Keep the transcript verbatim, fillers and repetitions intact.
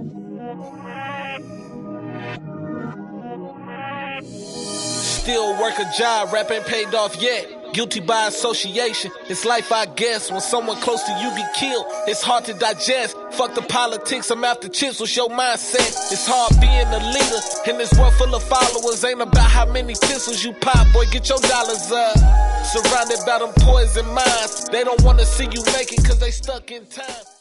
Still work a job, rap ain't paid off yet. Guilty by association, it's life I guess. When someone close to you get killed, it's hard to digest. Fuck the politics, I'm after chips, what's your mindset? It's hard being a leader in this world full of followers. Ain't about how many pistols you pop, boy, get your dollars up. Surrounded by them poison minds, they don't wanna see you make it cause they stuck in time.